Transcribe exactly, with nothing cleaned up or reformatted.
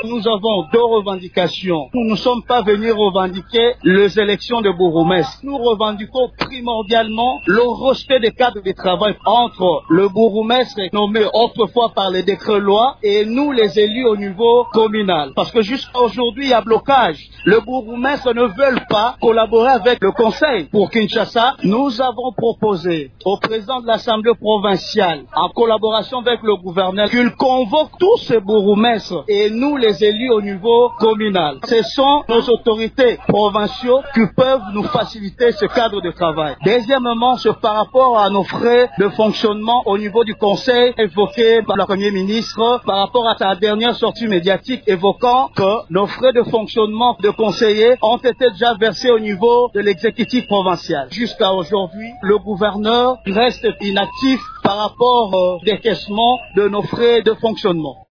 nous avons deux revendications. Nous ne sommes pas venus revendiquer les élections de bourgmestre. Nous revendiquons primordialement le respect des cadres de travail entre le bourgmestre nommé autrefois par les décrets-lois et nous les élus au niveau communal. Parce que jusqu'à aujourd'hui, il y a blocage. Le bourgmestre ne veut pas collaborer avec le conseil. Pour Kinshasa, nous avons proposé au président de l'Assemblée provinciale, en collaboration avec le gouverneur, qu'il convoque tous ces bourgmestres et nous les élus au niveau communal. Ce sont nos autorités provinciaux qui peuvent nous faciliter ce cadre de travail. Deuxièmement, c'est par rapport à nos frais de fonctionnement au niveau du conseil évoqué par le Premier ministre par rapport à sa dernière sortie médiatique évoquant que nos frais de fonctionnement de conseillers ont été déjà versés au niveau de l'exécutif provincial. Jusqu'à aujourd'hui, le gouverneur reste inactif par rapport au décaissement de nos frais de fonctionnement.